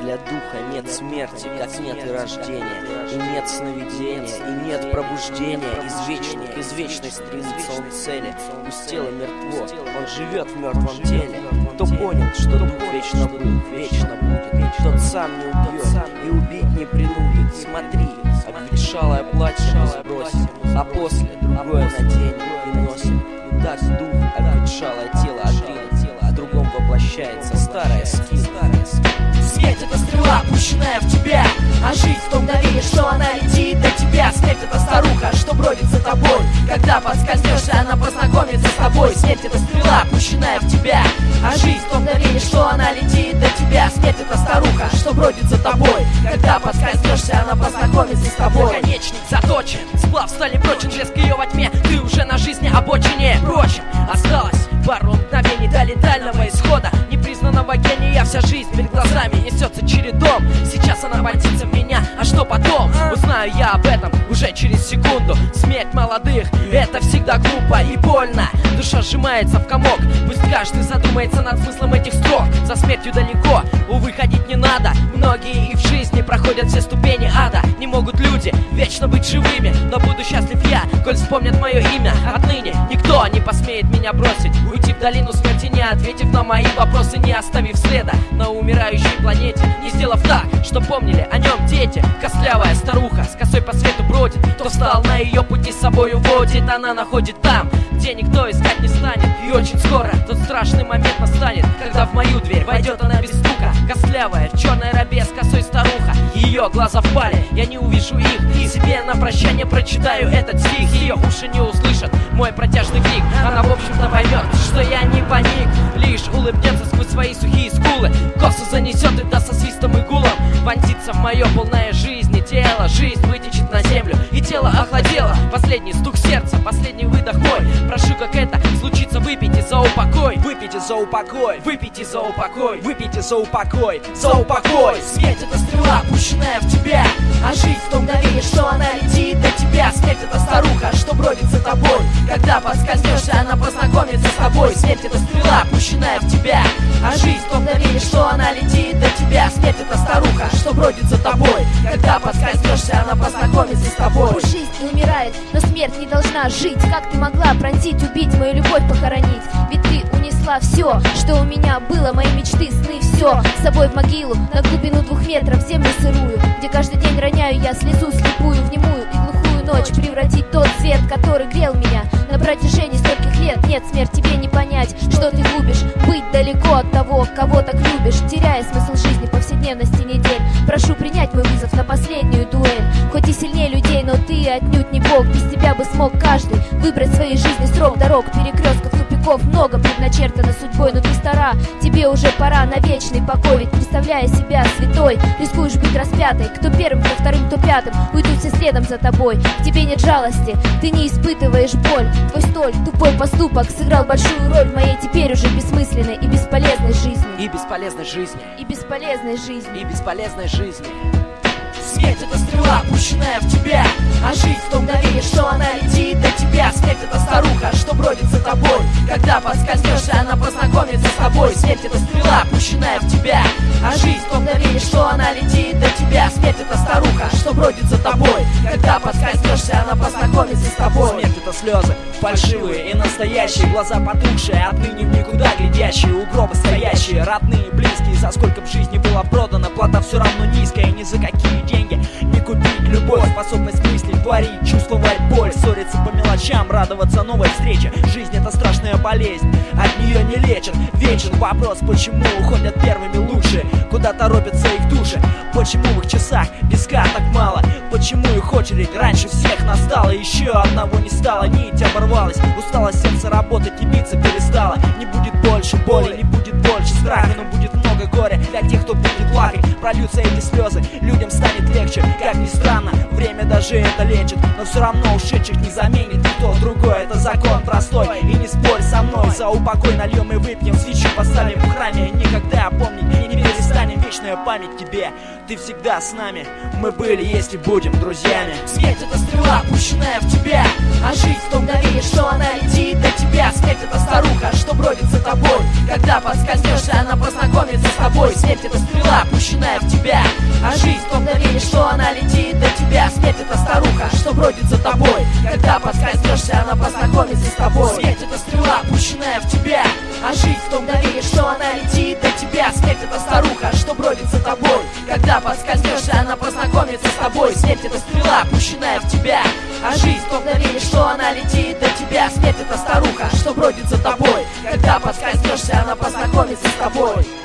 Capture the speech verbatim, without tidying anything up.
Для духа нет смерти, как нет и рождения, и нет сновидения, и нет пробуждения. Извечник, из вечной стремится он к цели. Пусть тело мертво, он живет в мертвом теле. Кто понял, что дух вечно был, вечно будет, тот сам не убьет и убить не принудит. Смотри, обветшалое платье мы сбросим, а после другое наденем и носим. И так дух обветшалое тело отринет, а в другом воплощается старая скин. Смерть — это стрела, пущенная в тебя, а жизнь в том мгновении, что она летит до тебя. Смерть — это старуха, что бродит за тобой. Когда подскользнешься, она познакомится с тобой. Смерть — это стрела, пущенная в тебя, а жизнь в том мгновении, что она летит до тебя. Смерть — это старуха, что бродит за тобой. Когда подскользнешься, она познакомится с тобой. Наконечник заточен, сплав стали прочен, блеск ее во тьме. Ты уже на жизни обочине. Впрочем, осталось пару мгновений до летального исхода. Непризнанного гения вся жизнь перед глазами несется чередом. Сейчас она вонзится в меня, а что потом? Узнаю я об этом уже через секунду. Смерть молодых — это всегда глупо и больно. Душа сжимается в комок, пусть каждый задумается над смыслом этих строк. За смертью далеко, увы, ходить не надо. Многие и в жизни проходят все ступени ада. Не могут люди вечно быть живыми, но буду счастлив я, коль вспомнят мое имя. Отныне никто не посмеет меня бросить, уйти в долину смерти, не ответив на мои вопросы, не оставив следа на умирающей планете, не сделав так, что помнили о нем дети. Костлявая старуха с косой по свету бродит, кто встал на ее пути, с собой уводит. Она находит там, где никто искать не станет. И очень скоро тот страшный момент настанет, когда в мою дверь войдет она без стука. Костлявая в черной робе с косой старуха, ее глаза впали, я не увижу их, и себе на прощание прочитаю этот стих. Ее уши не услышат мой протяжный крик, она в общем-то поймет, что я не паник, лишь улыбнется сквозь свои сухие скулы, косу занесет и даст со свистом и гулом вонзится в мое полное жизни тело. Жизнь вытечет на землю, и тело охладело. Последний стук сердца, последний выдох мой. Прошу, как это случится, выпейте за упокой. Выпейте за упокой, выпейте за упокой, выпейте за упокой, за упокой. Смерть — это стрела, пущенная в тебя, а жизнь в том мгновении, что она летит до тебя. Смерть — это старуха, что бродит за тобой. Когда подскользнешься, она познакомится с тобой. Смерть — это стрела, пущенная в тебя, а жизнь в том мгновении, что она летит до тебя. Смерть — это старуха, что бродит за тобой. Когда подскользнешься, она познакомится с тобой. Пусть жизнь не умирает, но смерть не должна жить. Как ты могла пронзить, убить, мою любовь похоронить? Ведь ты унесла все, что у меня было, мои мечты, сны, все с собой в могилу, на глубину двух метров, в землю сырую, где каждый день роняю я слезу слепую в немую и глухую ночь. Превратить тот свет, который грел меня на протяжении стольких лет. Нет, смерть, тебе не понять, что ты губишь. Быть далеко от того, кого так любишь, теряя смысл жизни, повседневности недель. Прошу принять мой вызов на последнюю дуэль. Хоть и сильнее людей, но ты отнюдь не бог. Без тебя бы смог каждый выбрать в своей жизни срок. Дорог, перекрестков, тупиков много предначертано судьбой, но ты стара, тебе уже пора на вечный покой. Ведь представляя себя святой, рискуешь быть распятой. Кто первым, кто вторым, кто пятым, уйдут все следом за тобой. В тебе нет жалости, ты не испытываешь боль. Твой столь тупой поступок сыграл большую роль в моей теперь уже бессмысленной и бесполезной жизни. И бесполезной жизни, И бесполезной жизни. и бесполезной жизни. Смерть — это стрела, пущенная в тебя, а жизнь в том мгновении, что она летит до тебя. Смерть — это старуха, что бродит за тобой. Когда подскользнешься, она познакомится с тобой. Смерть — это стрела, пущенная в тебя, а жизнь в том мгновении, что она летит до тебя. Смерть — это старуха, что бродит за тобой. Когда подскользнешься, она познакомится с тобой. Смерть — это слезы, фальшивые и настоящие, глаза потухшие, отныне в никуда глядящие, у гроба стоящие, родные, близкие. За сколько в жизни было продано, плата все равно низкая, ни за какие деньги не купить любовь, способность мыслить, творить, чувствовать боль, ссориться по мелочам, радоваться новой встрече. Жизнь — это страшная болезнь, от нее не лечат. Вечен вопрос, почему уходят первыми лучшие, куда торопятся их души, почему в их часах песка так мало, почему их очередь раньше всех настала. Еще одного не стало, нить оборвалась, устало сердце работать и биться перестало. Не будет больше боли, не будет больше страха, но будет много горя для тех, кто будет плакать. Прольются эти слезы, людям станет легче. Как ни странно, время даже это лечит, но все равно ушедших не заменит никто другой. Это закон простой, и не спорь со мной. За упокой нальем и выпьем, свечу поставим в храме. Никогда помнить и не перестанем, вечная память тебе. Ты всегда с нами, мы были, есть и будем друзьями. Смерть — это стрела, пущенная в тебя, а жизнь в том мгновении, что она летит до тебя. Смерть — это старуха, что бродит за тобой. Когда подскользнешься, она познакомится с тобой. Смерть — это стрела, пущенная в тебя, в тебя. А жизнь в том мгновении, что она летит до тебя. Смерть — это старуха, что бродит за тобой. Когда подскользнешься, она познакомится с тобой.